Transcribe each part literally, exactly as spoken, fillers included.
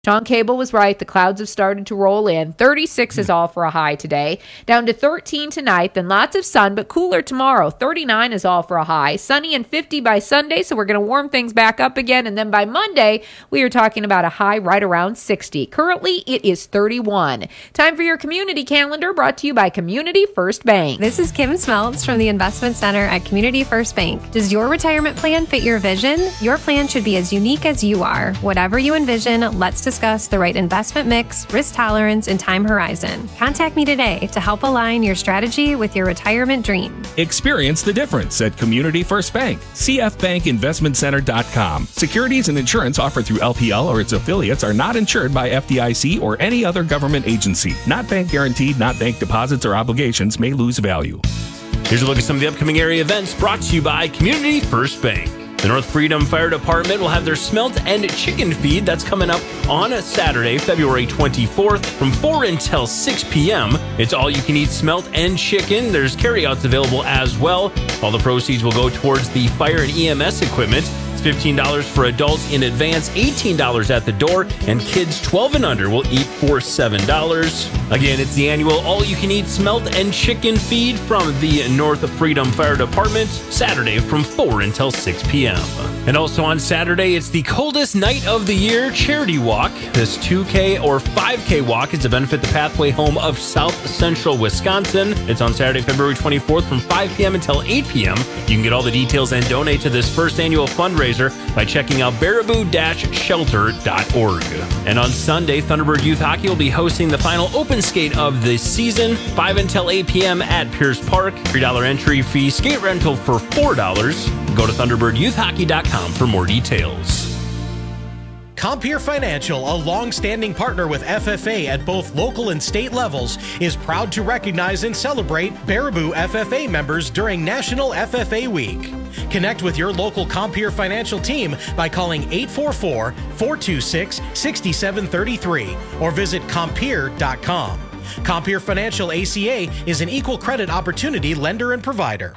Sean Cable was right. The clouds have started to roll in. thirty-six is all for a high today. Down to thirteen tonight. Then lots of sun, but cooler tomorrow. thirty-nine is all for a high. Sunny and fifty by Sunday, so we're going to warm things back up again. And then by Monday, we are talking about a high right around sixty. Currently, it is thirty-one. Time for your community calendar, brought to you by Community First Bank. This is Kim Smeltz from the Investment Center at Community First Bank. Does your retirement plan fit your vision? Your plan should be as unique as you are. Whatever you envision, let's discuss the right investment mix, risk tolerance, and time horizon. Contact me today to help align your strategy with your retirement dream. Experience the difference at Community First Bank. c f bank investment center dot com. Securities and insurance offered through L P L or its affiliates are not insured by F D I C or any other government agency. Not bank guaranteed, not bank deposits or obligations may lose value. Here's a look at some of the upcoming area events brought to you by Community First Bank. The North Freedom Fire Department will have their smelt and chicken feed. That's coming up on a Saturday, February twenty-fourth from four until six p.m. It's all you can eat smelt and chicken. There's carryouts available as well. All the proceeds will go towards the fire and E M S equipment. It's fifteen dollars for adults in advance, eighteen dollars at the door, and kids twelve and under will eat for seven dollars. Again, it's the annual all-you-can-eat smelt and chicken feed from the North Freedom Fire Department, Saturday from four until six p.m. And also on Saturday, it's the coldest night of the year charity walk. This two K or five K walk is to benefit the Pathway Home of South Central Wisconsin. It's on Saturday, February twenty-fourth from five p.m. until eight p.m. You can get all the details and donate to this first annual fundraiser by checking out baraboo dash shelter dot org. And on Sunday, Thunderbird Youth Hockey will be hosting the final open skate of the season, five until eight p.m. at Pierce Park. three dollars entry fee, skate rental for four dollars. Go to thunderbird youth hockey dot com for more details. Compeer Financial, a long-standing partner with F F A at both local and state levels, is proud to recognize and celebrate Baraboo F F A members during National F F A Week. Connect with your local Compeer Financial team by calling eight four four, four two six, six seven three three or visit compeer dot com. Compeer Financial A C A is an equal credit opportunity lender and provider.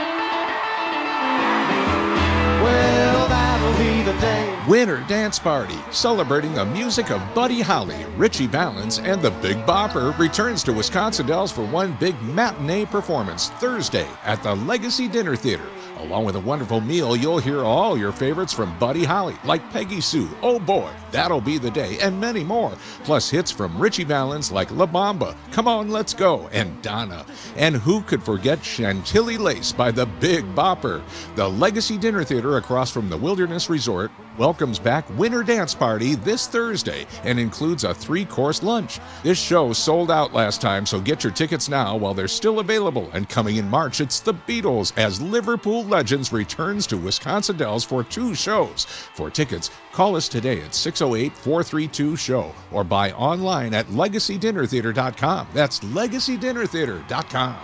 Well, that'll be the day. Winter Dance Party, celebrating the music of Buddy Holly, Richie Valens, and the Big Bopper, returns to Wisconsin Dells for one big matinee performance Thursday at the Legacy Dinner Theater. Along with a wonderful meal, you'll hear all your favorites from Buddy Holly, like Peggy Sue, Oh Boy, That'll Be the Day, and many more. Plus hits from Richie Valens like La Bamba, Come On Let's Go, and Donna. And who could forget Chantilly Lace by the Big Bopper? The Legacy Dinner Theater across from the Wilderness Resort welcomes back Winter Dance Party this Thursday and includes a three-course lunch. This show sold out last time, so get your tickets now while they're still available. And coming in March, it's the Beatles as Liverpool Legends returns to Wisconsin Dells for two shows. For tickets, call us today at six oh eight, four three two, S H O W or buy online at legacy dinner theater dot com. That's legacy dinner theater dot com.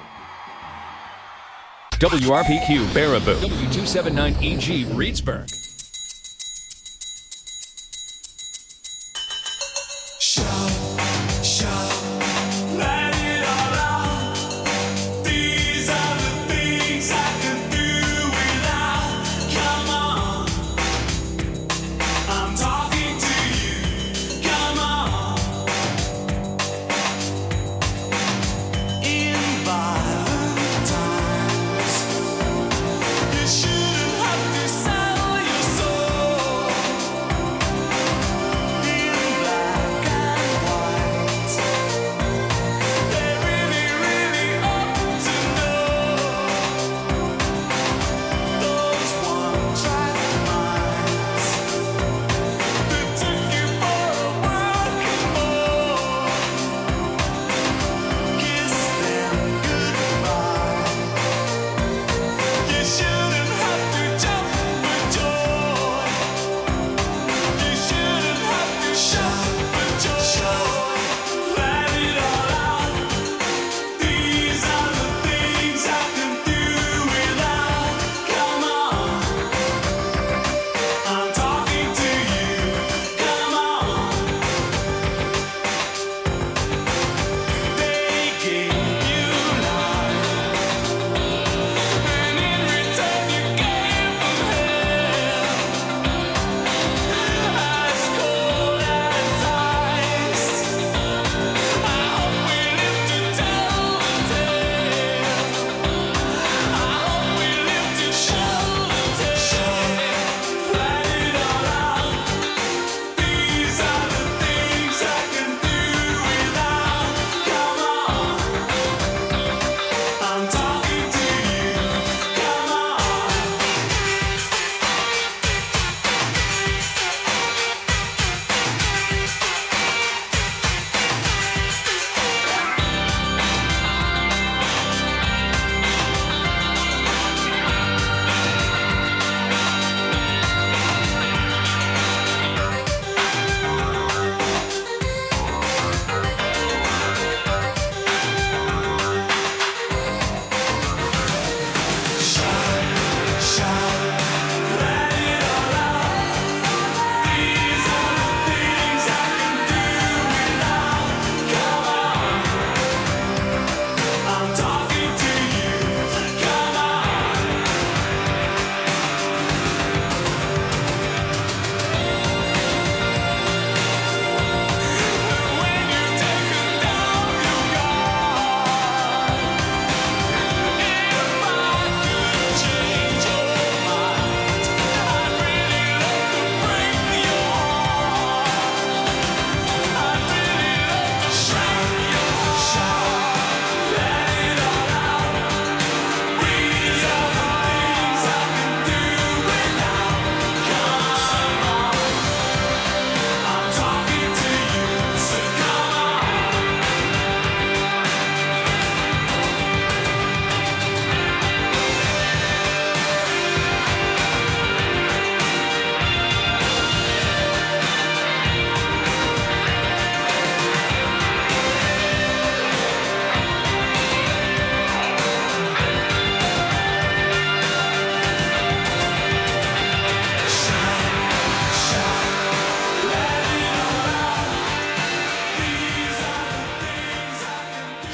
W R P Q Baraboo, W two seventy-nine E G Reedsburg.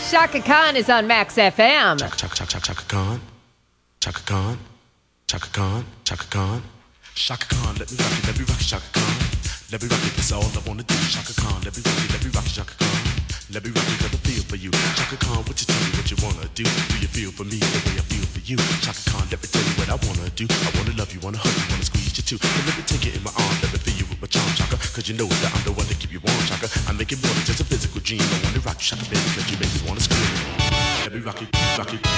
Chaka Khan is on Max F M. Chaka, Chaka, Chaka, Chaka Khan. Chaka Khan. Chaka Khan. Chaka Khan. Chaka Khan, let me rock it, let me rock it, Chaka Khan. Let me rock it, that's all I wanna do. Chaka Khan, let me rock it, let me rock it, Chaka Khan. Let me rock it, got a feel for you. Chaka Khan, what you tell me what you wanna do? Do you feel for me the way I feel for you? Chaka Khan, let me tell you what I wanna do. I wanna love you, wanna hug you, wanna squeeze you too. And let me take it in my arms, let me feel you with my charm, Chaka. Cause you know that I'm the one to keep you warm, Chaka. I make it more than just a physical dream. I wanna rock you, Chaka, baby, cause you make me wanna scream. Let me rock it, rock it.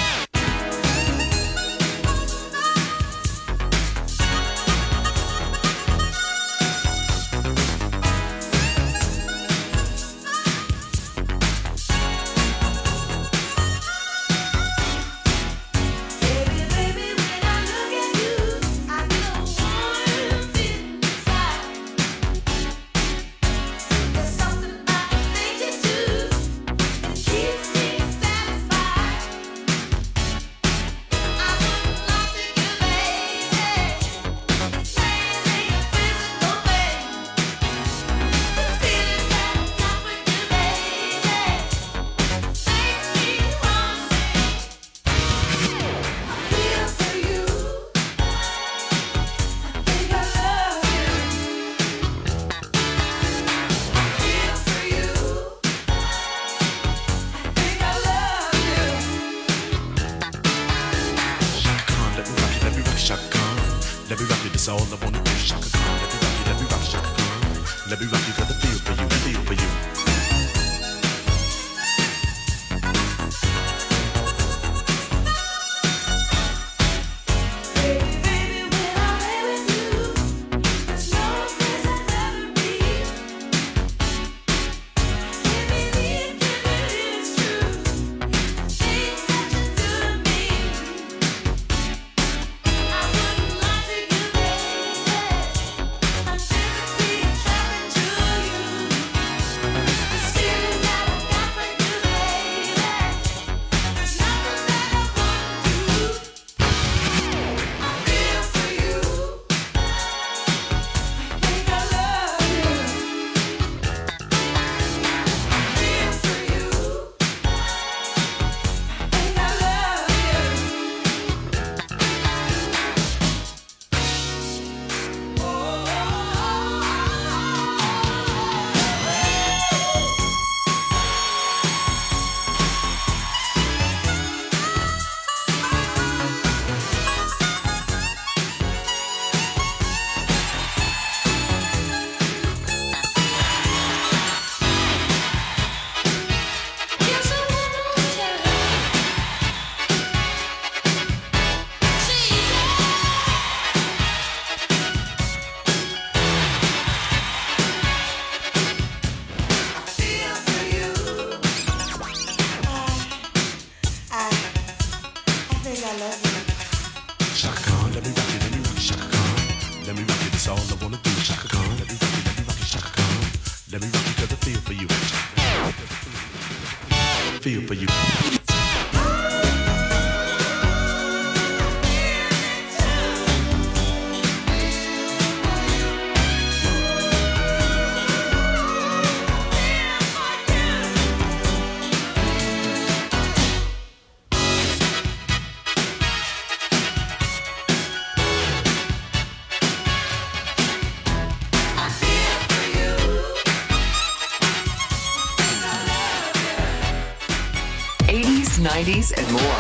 nineties and more.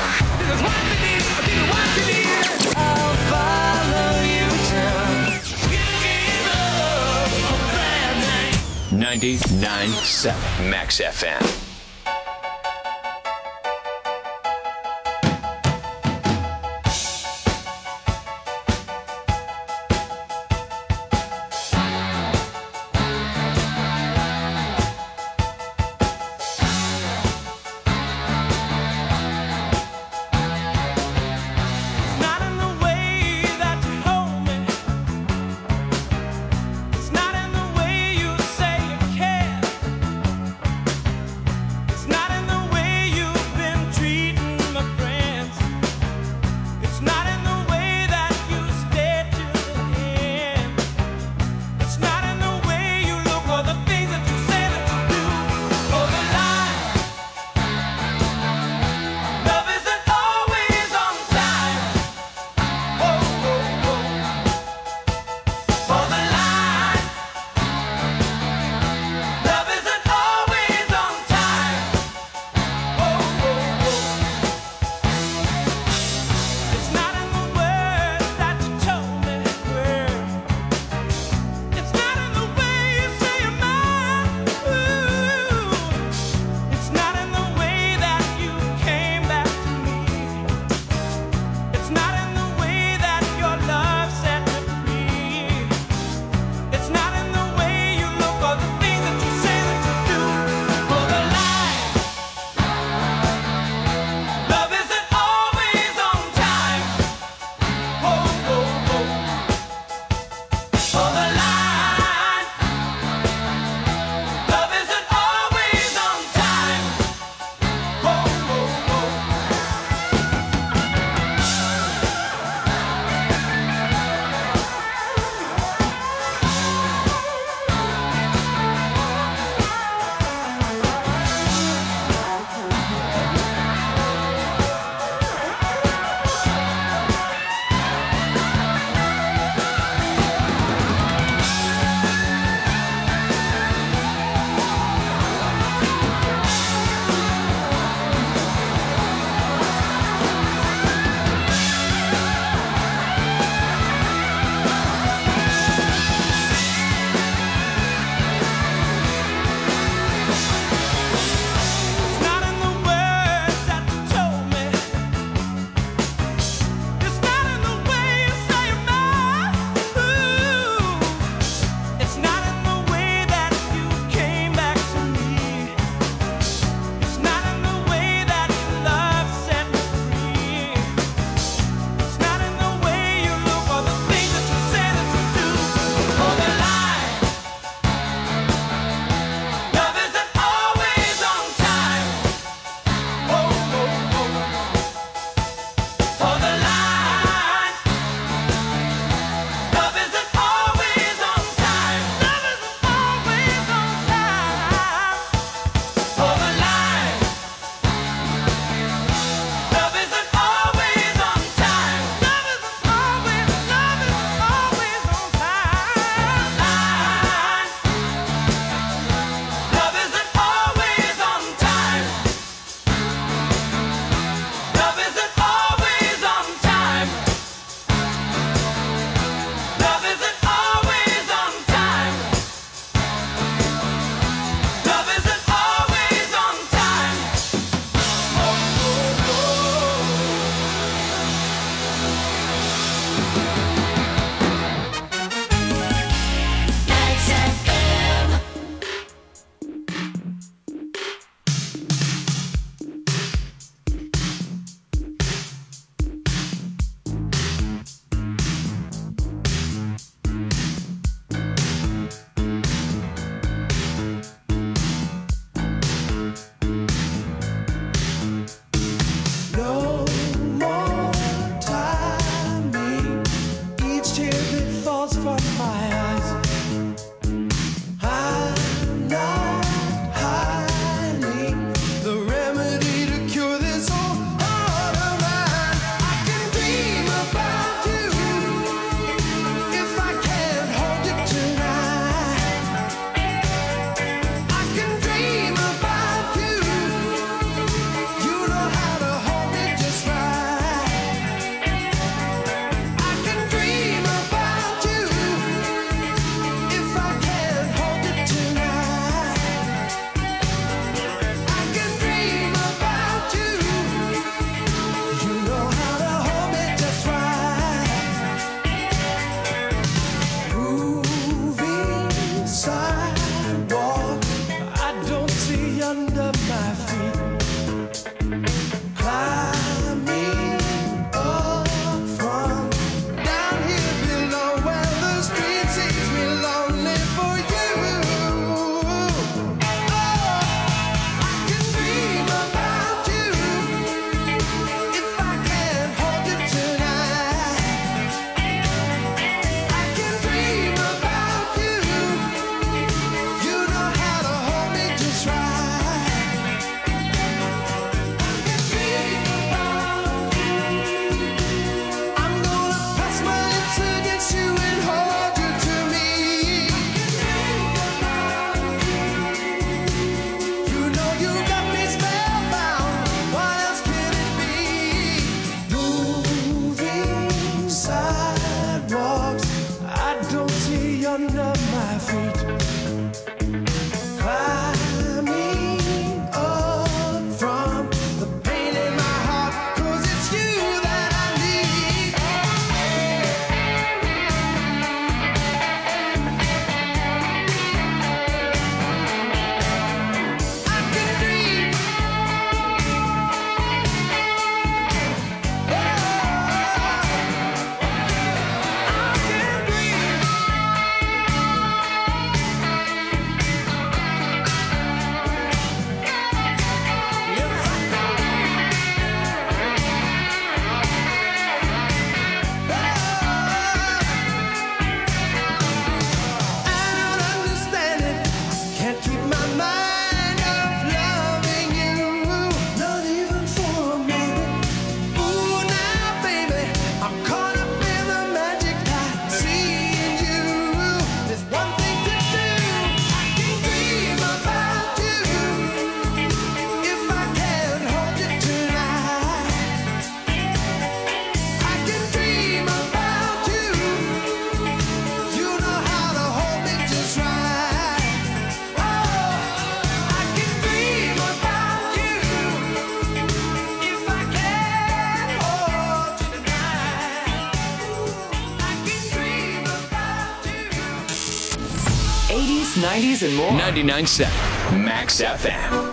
ninety-nine point seven Max F M. nineties, and more. ninety-nine point seven Max F M.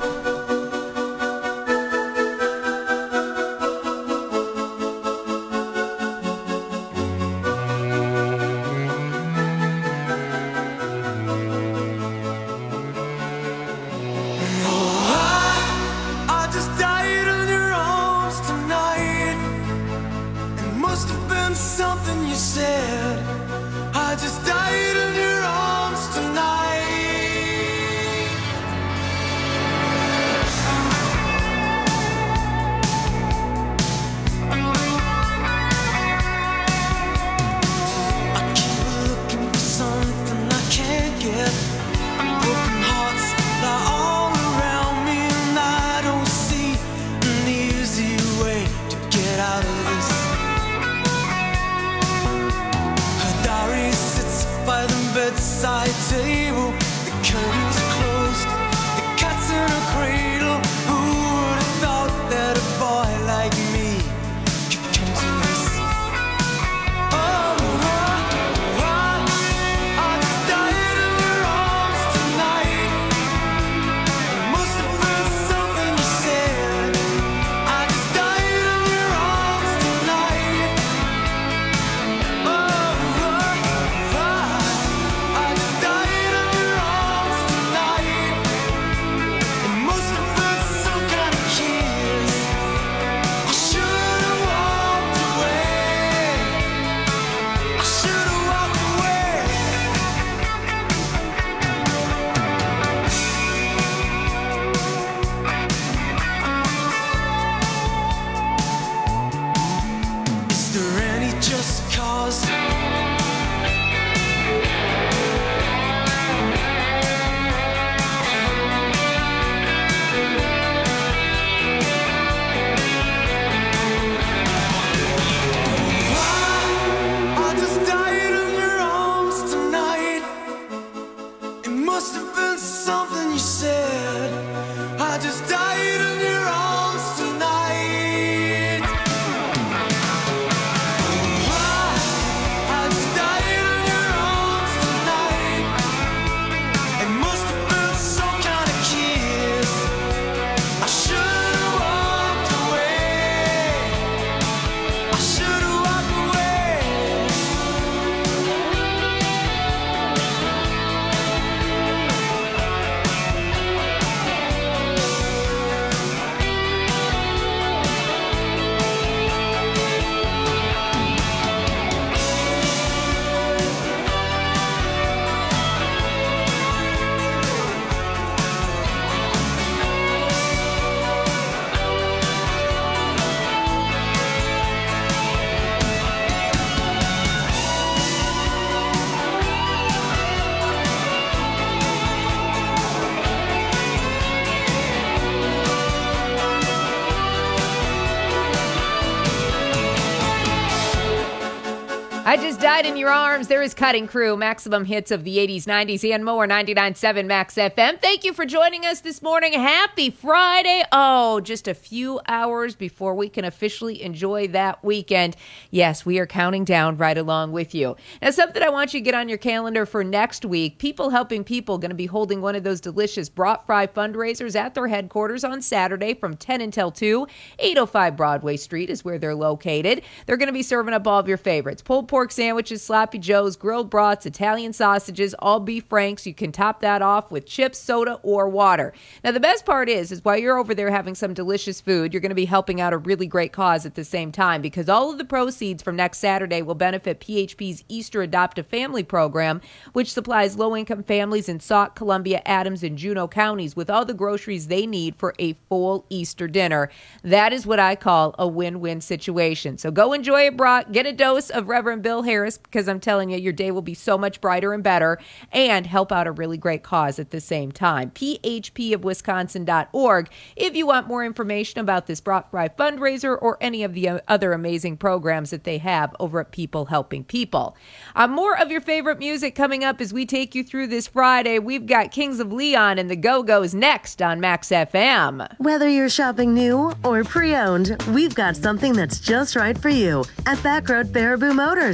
I Just Died in Your Arms. There is Cutting Crew, maximum hits of the eighties, nineties, and more. ninety-nine point seven Max F M. Thank you for joining us this morning. Happy Friday. Oh, just a few hours before we can officially enjoy that weekend. Yes, we are counting down right along with you. Now, something I want you to get on your calendar for next week. People Helping People going to be holding one of those delicious brat fry fundraisers at their headquarters on Saturday from ten until two. eight oh five Broadway Street is where they're located. They're going to be serving up all of your favorites. Pulled pork sandwiches, sloppy joes, grilled brats, Italian sausages, all beef franks. You can top that off with chips, soda, or water. Now, the best part is, is while you're over there having some delicious food, you're going to be helping out a really great cause at the same time, because all of the proceeds from next Saturday will benefit P H P's Easter Adoptive Family Program, which supplies low-income families in Sauk, Columbia, Adams, and Juneau counties with all the groceries they need for a full Easter dinner. That is what I call a win-win situation. So go enjoy a brat, get a dose of Reverend Bill Harris, because I'm telling you, your day will be so much brighter and better, and help out a really great cause at the same time. P H P of Wisconsin dot org if you want more information about this Brat Fry fundraiser or any of the other amazing programs that they have over at People Helping People. Uh, more of your favorite music coming up as we take you through this Friday. We've got Kings of Leon and the Go-Go's next on Max F M. Whether you're shopping new or pre-owned, we've got something that's just right for you at Backroad Baraboo Motors.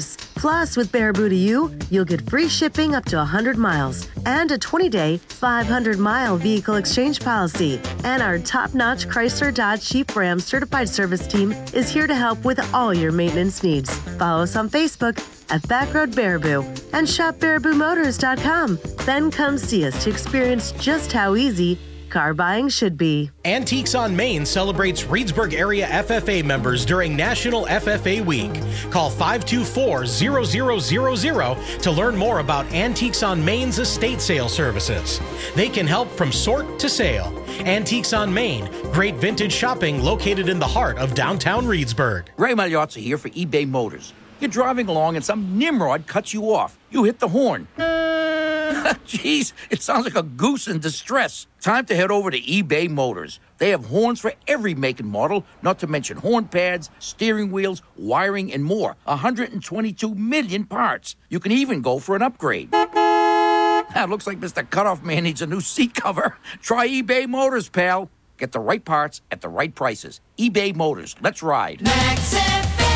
course. Plus, with Baraboo to You, you'll get free shipping up to one hundred miles and a twenty-day, five hundred mile vehicle exchange policy. And our top-notch Chrysler Dodge Jeep Ram certified service team is here to help with all your maintenance needs. Follow us on Facebook at Backroad Baraboo and shop baraboo motors dot com. Then come see us to experience just how easy car buying should be. Antiques on Main celebrates Reedsburg area F F A members during National F F A Week. Call five two four, zero zero zero zero to learn more about Antiques on Main's estate sale services. They can help from sort to sale. Antiques on Main, great vintage shopping located in the heart of downtown Reedsburg. Ray Magliozzi here for eBay Motors. You're driving along and some nimrod cuts you off. You hit the horn. Jeez, it sounds like a goose in distress. Time to head over to eBay Motors. They have horns for every make and model, not to mention horn pads, steering wheels, wiring, and more. one hundred twenty-two million parts. You can even go for an upgrade. That looks like Mister Cutoff Man needs a new seat cover. Try eBay Motors, pal. Get the right parts at the right prices. eBay Motors. Let's ride. Max F M.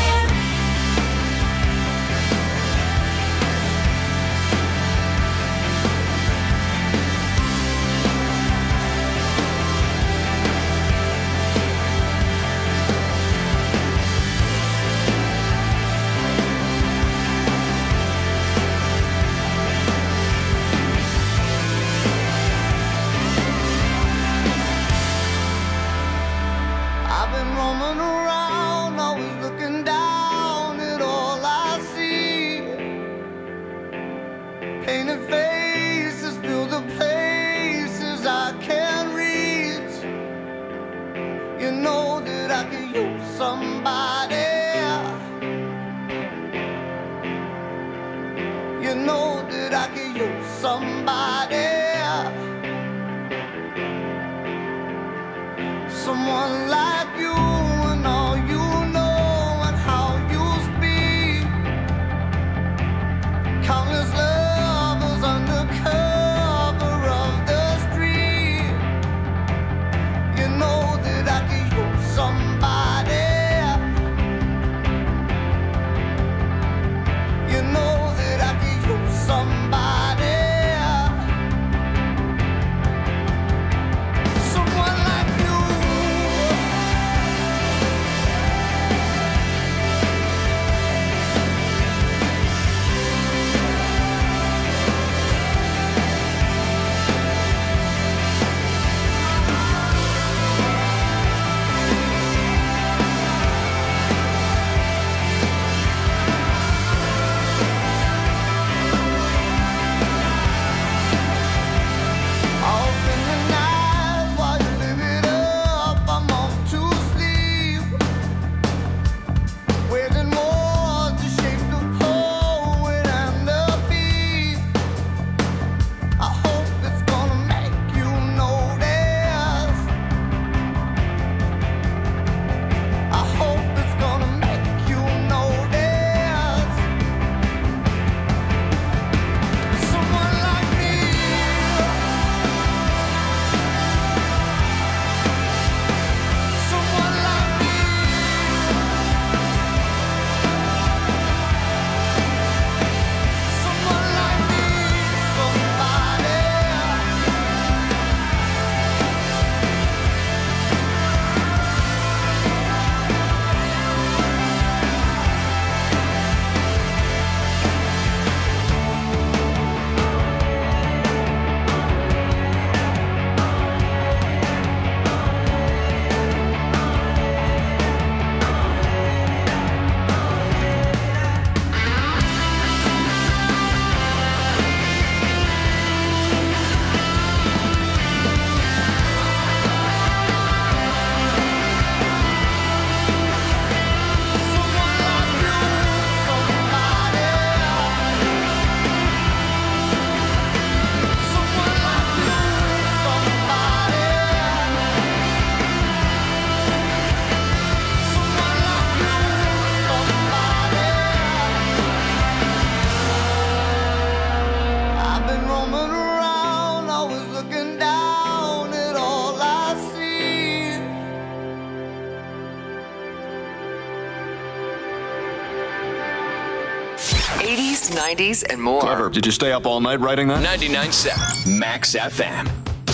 nineties, and more. Clever. Did you stay up all night writing that? ninety-nine point seven Max F M.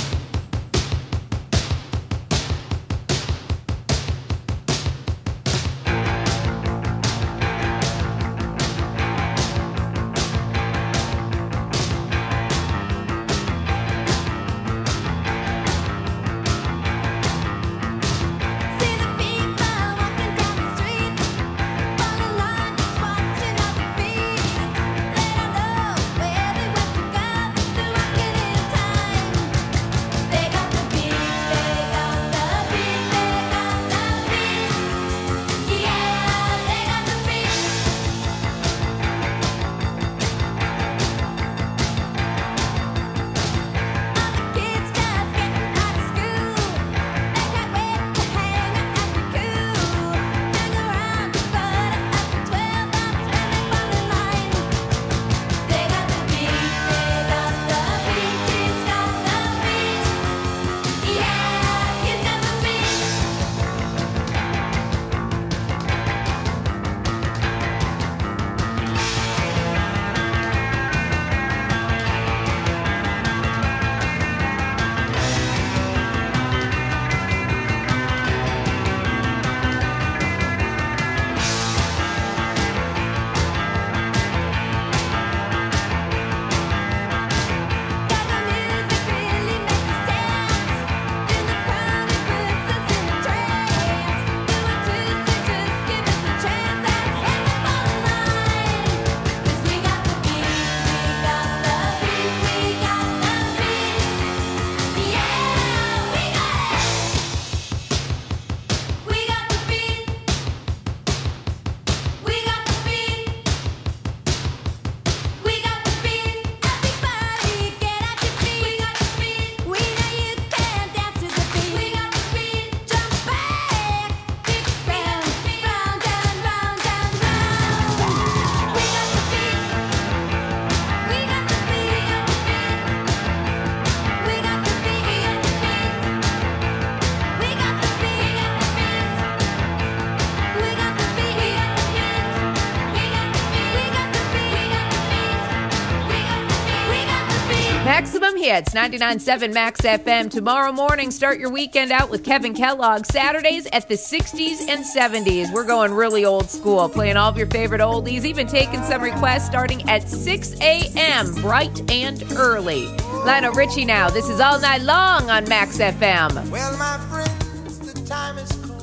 Maximum Hits, ninety-nine point seven Max F M. Tomorrow morning, start your weekend out with Kevin Kellogg. Saturdays at the sixties and seventies. We're going really old school, playing all of your favorite oldies, even taking some requests starting at six a.m., bright and early. Lionel Richie now. This is All Night Long on Max F M. Well, my friends, the time has come.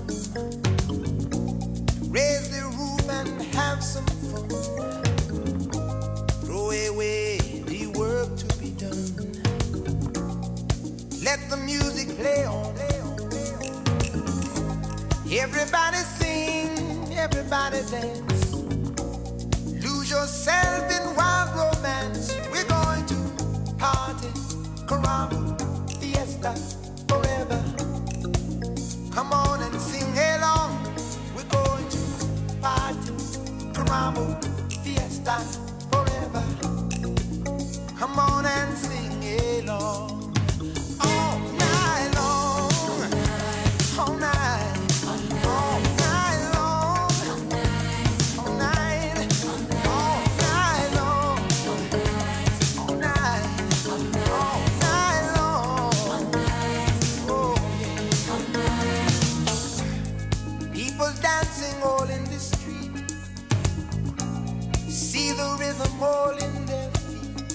Raise the roof and have some fun. Throw away the work to be done. Let the music play on. Everybody sing, everybody dance. Lose yourself in wild romance. We're going to party, caramba, fiesta, forever. Come on and sing along. We're going to party, caramba, fiesta, forever. Come on and sing along. All night long, all night. Dancing all in the street, see the rhythm all in their feet.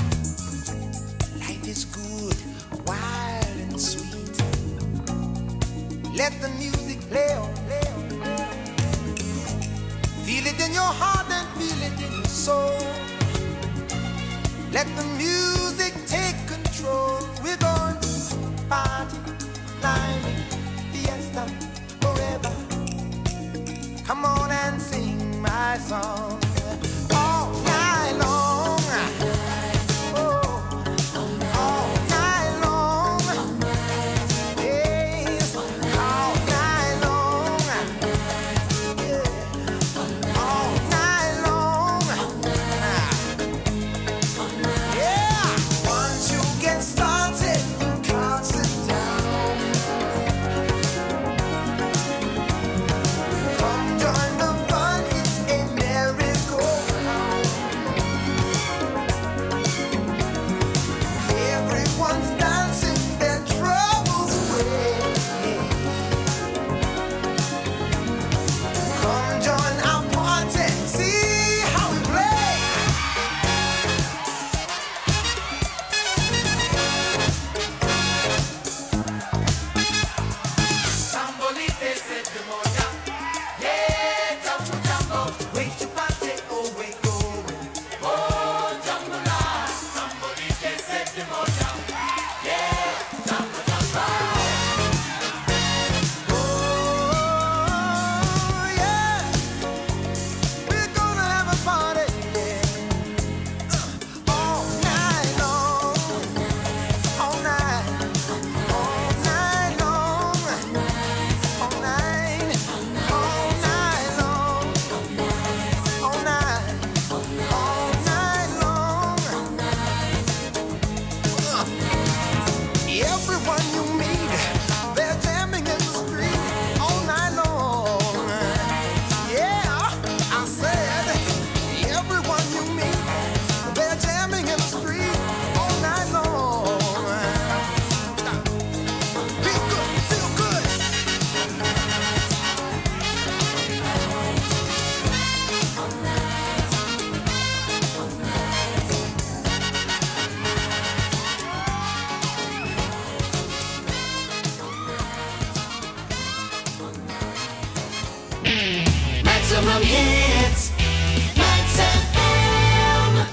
Life is good, wild and sweet. Let the music play on, play on, play on. Feel it in your heart and feel it in your soul. Let the music take control. We're going to party, climbing, fiesta, forever. Come on and sing my song all night long. Oh, all night long. Yes, all night long. Yeah, all night long. Yeah, once you get started, you can't sit down. Join the fun, it's a merry Everyone you meet, they're jamming in the street all night long. Yeah, I said, everyone you meet, they're jamming in the street all night long. Feel good, feel good. Maximum hits, Max F M.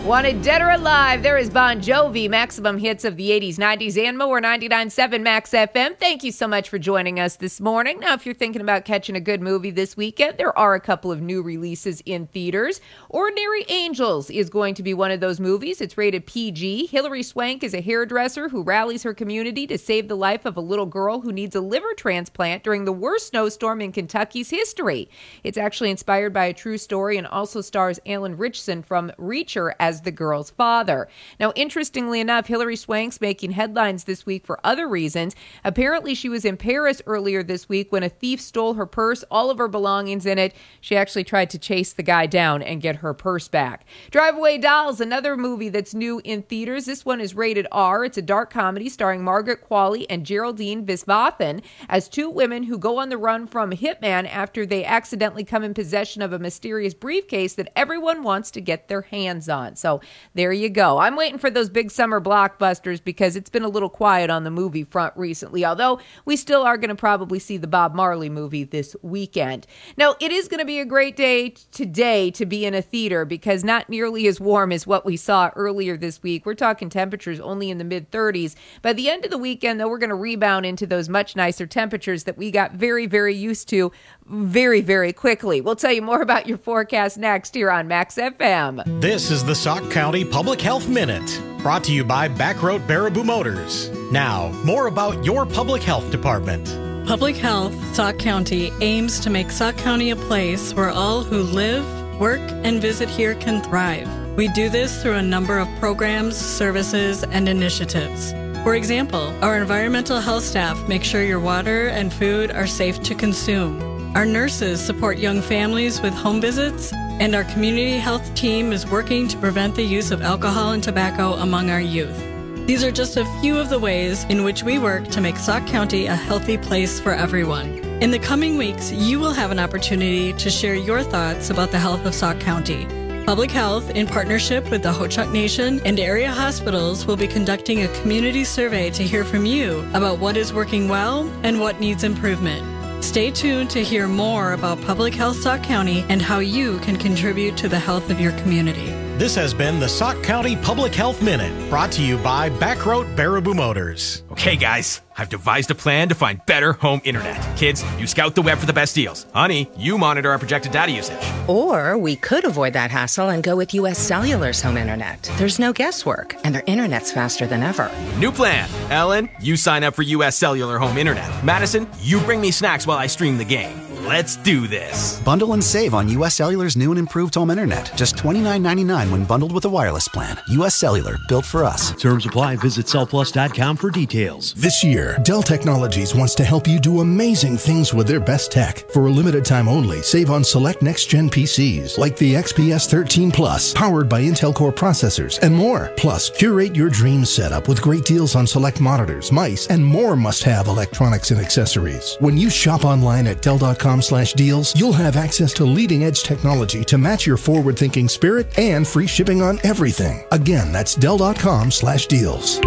Wanted Dead or Alive, there is Bon Jovi, maximum hits of the eighties, nineties, and more, ninety-nine point seven Max F M. Thank you so much for joining us this morning. Now, if you're thinking about catching a good movie this weekend, there are a couple of new releases in theaters. Ordinary Angels is going to be one of those movies. It's rated P G. Hilary Swank is a hairdresser who rallies her community to save the life of a little girl who needs a liver transplant during the worst snowstorm in Kentucky's history. It's actually inspired by a true story and also stars Alan Ritchson from Reacher as the girl's father. Now, interestingly enough, Hilary Swank's making headlines this week for other reasons. Apparently, she was in Paris earlier this week when a thief stole her purse, all of her belongings in it. She actually tried to chase the guy down and get her purse back. Drive Away Dolls, another movie that's new in theaters. This one is rated R. It's a dark comedy starring Margaret Qualley and Geraldine Visvathan as two women who go on the run from a hitman after they accidentally come in possession of a mysterious briefcase that everyone wants to get their hands on. So there you go. I'm waiting for those big summer blockbusters because it's been a little quiet on the movie front recently, although we still are going to probably see the Bob Marley movie this weekend. Now, it is going to be a great day today to be in a theater because not nearly as warm as what we saw earlier this week. We're talking temperatures only in the mid thirties. By the end of the weekend, though, we're going to rebound into those much nicer temperatures that we got very, very used to very, very quickly. We'll tell you more about your forecast next here on Max F M. This is the Sauk County Public Health Minute, brought to you by Backroad Baraboo Motors. Now, more about your public health department. Public Health Sauk County aims to make Sauk County a place where all who live, work, and visit here can thrive. We do this through a number of programs, services, and initiatives. For example, our environmental health staff make sure your water and food are safe to consume. Our nurses support young families with home visits, and our community health team is working to prevent the use of alcohol and tobacco among our youth. These are just a few of the ways in which we work to make Sauk County a healthy place for everyone. In the coming weeks, you will have an opportunity to share your thoughts about the health of Sauk County. Public Health, in partnership with the Ho-Chunk Nation and area hospitals, will be conducting a community survey to hear from you about what is working well and what needs improvement. Stay tuned to hear more about Public Health Sauk County and how you can contribute to the health of your community. This has been the Sauk County Public Health Minute, brought to you by Backroad Baraboo Motors. Okay, guys, I've devised a plan to find better home internet. Kids, you scout the web for the best deals. Honey, you monitor our projected data usage. Or we could avoid that hassle and go with U S Cellular's home internet. There's no guesswork, and their internet's faster than ever. New plan. Ellen, you sign up for U S Cellular home internet. Madison, you bring me snacks while I stream the game. Let's do this. Bundle and save on U S Cellular's new and improved home internet. Just twenty-nine ninety-nine when bundled with a wireless plan. U S Cellular, built for us. Terms apply. Visit cell plus dot com for details. This year, Dell Technologies wants to help you do amazing things with their best tech. For a limited time only, save on select next-gen P Cs like the X P S thirteen Plus, powered by Intel Core processors, and more. Plus, curate your dream setup with great deals on select monitors, mice, and more must-have electronics and accessories. When you shop online at Dell dot com slash deals, you'll have access to leading-edge technology to match your forward-thinking spirit and free shipping on everything. Again, that's Dell dot com slash deals.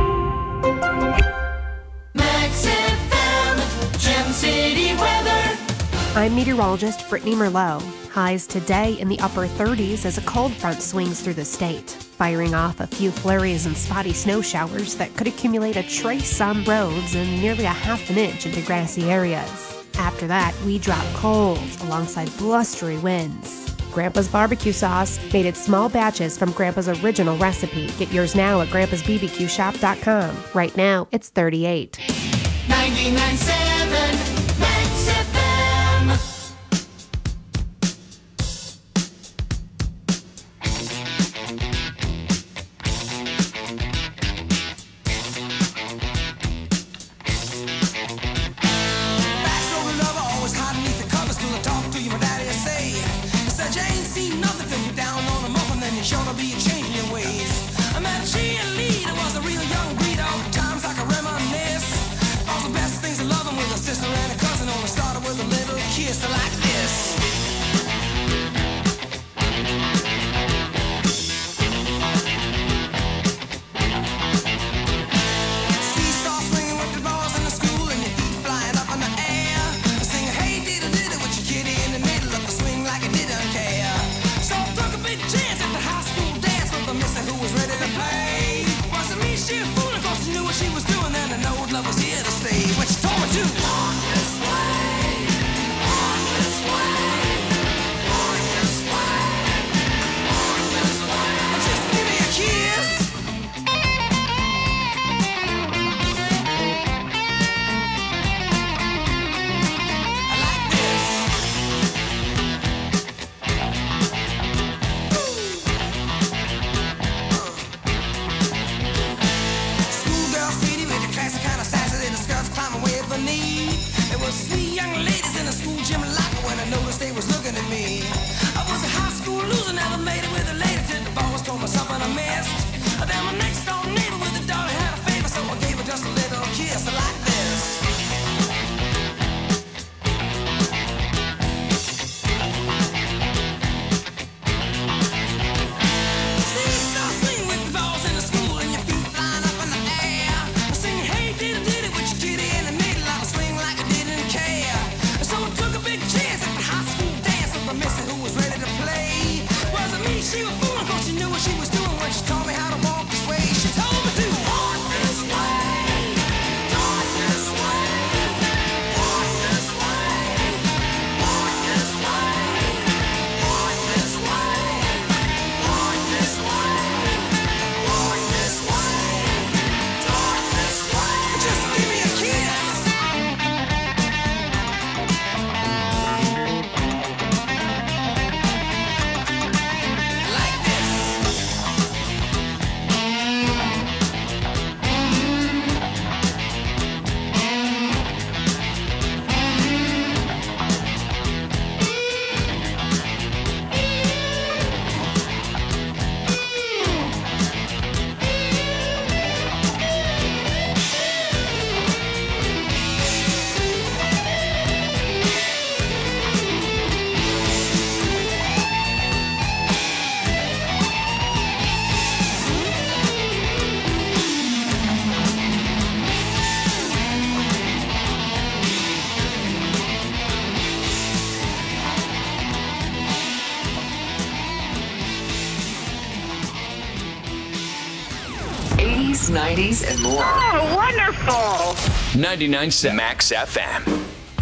Max F M, Gem City weather. I'm meteorologist Brittany Merlot. Highs today in the upper thirties as a cold front swings through the state, firing off a few flurries and spotty snow showers that could accumulate a trace on roads and nearly a half an inch into grassy areas. After that, we drop cold alongside blustery winds. Grandpa's barbecue sauce, made in small batches from Grandpa's original recipe. Get yours now at grandpas b b q shop dot com. Right now, it's thirty-eight. ninety-nine point seven Max F M. Love 'em with was three young ladies in a school gym locker when I noticed they was looking at me. I was a high school loser, never made it with a lady till the boss told me something I missed. Then my next door neighbor with a daughter had a favor, so I gave her just a little kiss like this. See, you start swinging with the balls in the school and your feet flying up in the air. Singing, hey, diddy, diddy, with your kitty in the middle, I was swing like I didn't care. So I took a big chance at the high school dance with my missy who was ready to play. Wasn't me, she was fooling, cause she knew what she was doing when she taught me how to walk this way. She told me to walk this way, talk this way, walk this way, walk this way, walk this way, walk this way, walk this way, talk this way. Just give me a kiss. Like this. eighties, nineties, and more. Oh, wonderful. ninety-nine point seven Max F M.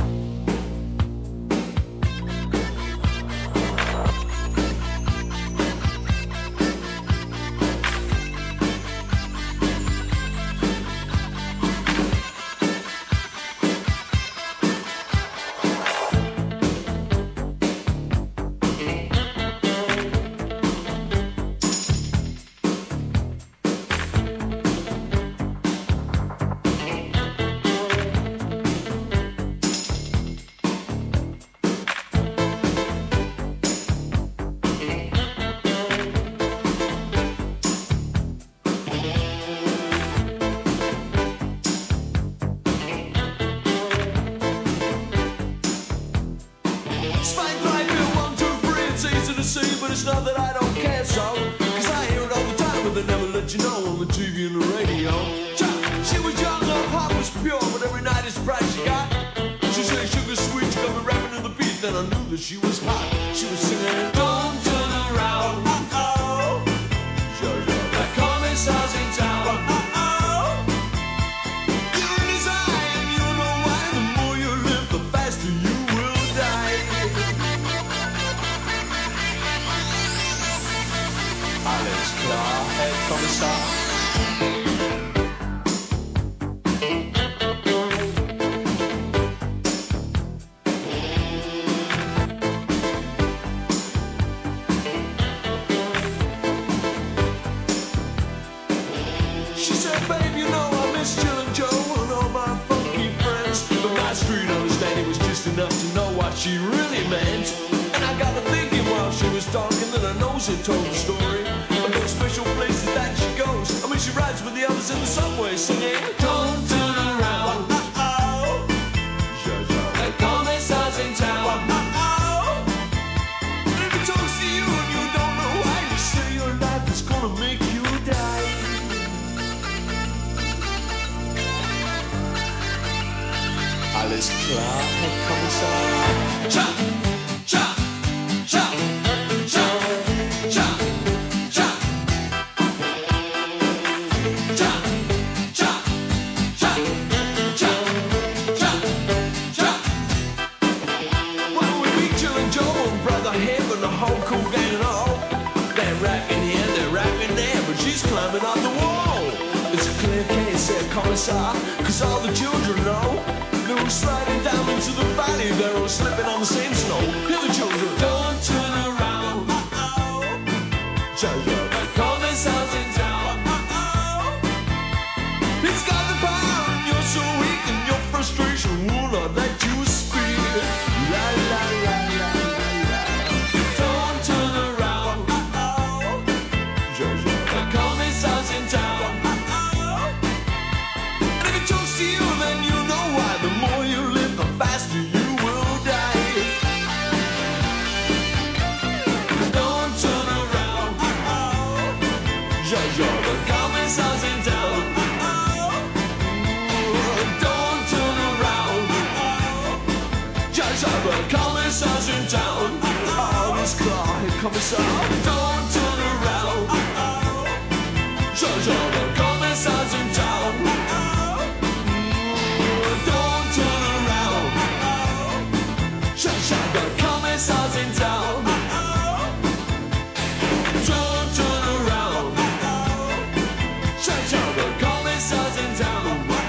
Spike right here, one, two, three, it's easy to see, but it's not that I don't care so. Cause I hear it all the time, but they never let you know on the T V and the radio. She was young, her heart was pure, but every night it's bright she got. She said sugar sweet, she got me rapping to the beat, then I knew that she was hot. She was singing, don't turn around, uh-oh. That commissar's in town, uh-oh. You're in his eye, and you know why. The more you live, the faster you will die. Alles klar, Herr Kommissar. She said, babe, you know I miss Jill and Joe and all my funky friends. But my street understanding was just enough to know what she really meant. And I got to thinking while she was talking that her nose had told the story of those special places that she goes. I mean, she rides with the others in the subway singing, don't turn around, uh-oh. That commissar's in town, uh-oh. And if he talks to you and you don't know why, you say your life is gonna make you die. Alles klar, Herr Kommissar. Cha, cha, cha, cha, cha, cha. Cha, cha, cha, cha, cha, cha. Well, we meet Jill and Joe and Brother Hip and the whole cool gang and all. They're rapping here, they're rapping there, but she's climbing up the wall. It's a clear case, said Commissar, cause all the children know. They were sliding down into the valley, they were slipping on the same snow. Hear the children, don't turn around, uh-oh. The commissar's in town, uh-oh. He's got the power and you're so weak and your frustration will not let you commissar. Don't turn around. Show, show, the commissar's in town. Don't turn around. Show, show, the commissar's in town. Don't turn around. Show, show, the commissar's in town.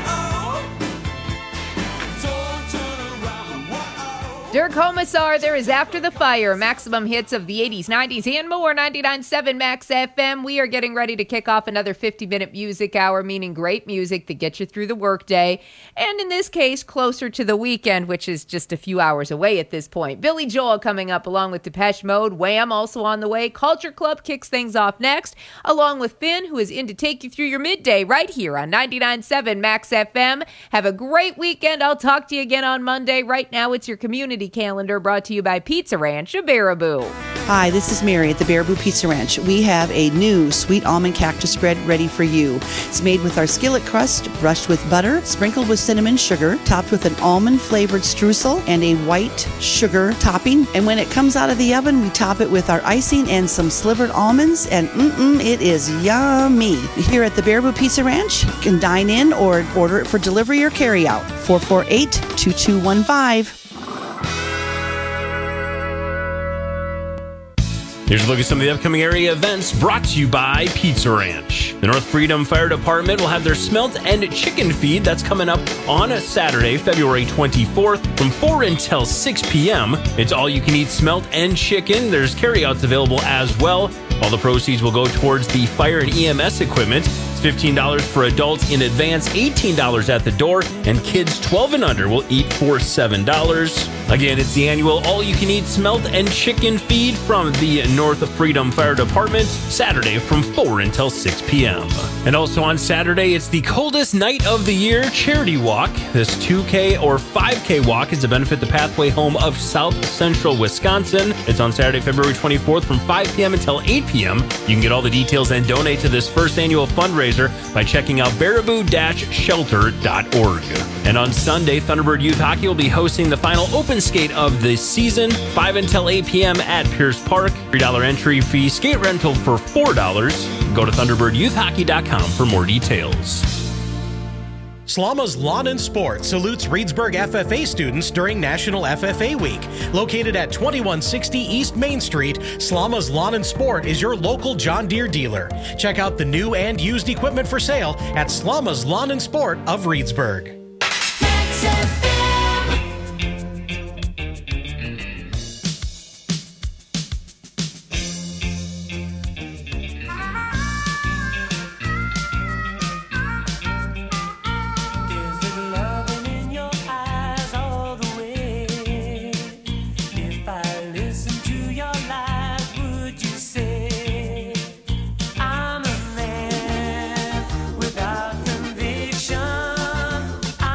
Der Kommissar, there is After the Fire, maximum hits of the eighties, nineties, and more. ninety-nine point seven Max F M. We are getting ready to kick off another fifty-minute music hour, meaning great music that gets you through the workday, and in this case, closer to the weekend, which is just a few hours away at this point. Billy Joel coming up along with Depeche Mode. Wham! Also on the way. Culture Club kicks things off next, along with Finn, who is in to take you through your midday right here on ninety-nine point seven Max F M. Have a great weekend. I'll talk to you again on Monday. Right now, it's your community calendar brought to you by Pizza Ranch of Baraboo. Hi, this is Mary at the Baraboo Pizza Ranch. We have a new sweet almond cactus spread ready for you. It's made with our skillet crust, brushed with butter, sprinkled with cinnamon sugar, topped with an almond-flavored streusel and a white sugar topping. And when it comes out of the oven, we top it with our icing and some slivered almonds, and mm-mm, it is yummy. Here at the Baraboo Pizza Ranch, you can dine in or order it for delivery or carry out. four four eight, two two one five. Here's a look at some of the upcoming area events brought to you by Pizza Ranch. The North Freedom Fire Department will have their smelt and chicken feed. That's coming up on Saturday, February twenty-fourth from four until six p.m. It's all you can eat smelt and chicken. There's carryouts available as well. All the proceeds will go towards the fire and E M S equipment. It's fifteen dollars for adults in advance, eighteen dollars at the door, and kids twelve and under will eat for seven dollars. Again, it's the annual all-you-can-eat smelt and chicken feed from the North Freedom Fire Department, Saturday from four until six p.m. And also on Saturday, it's the coldest night of the year charity walk. This two K or five K walk is to benefit the Pathway Home of South Central Wisconsin. It's on Saturday, February twenty-fourth from five p.m. until eight p.m. You can get all the details and donate to this first annual fundraiser by checking out baraboo dash shelter dot org. And on Sunday, Thunderbird Youth Hockey will be hosting the final open skate of the season, five until eight p.m. at Pierce Park. three dollars entry fee, skate rental for four dollars. Go to thunderbird youth hockey dot com for more details. Slama's Lawn and Sport salutes Reedsburg F F A students during National F F A Week. Located at twenty-one sixty East Main Street, Slama's Lawn and Sport is your local John Deere dealer. Check out the new and used equipment for sale at Slama's Lawn and Sport of Reedsburg. I'm a man without conviction.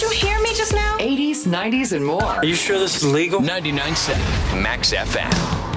you hear me just now? eighties, nineties, and more. Are you sure this is legal? ninety-nine point seven Max F M.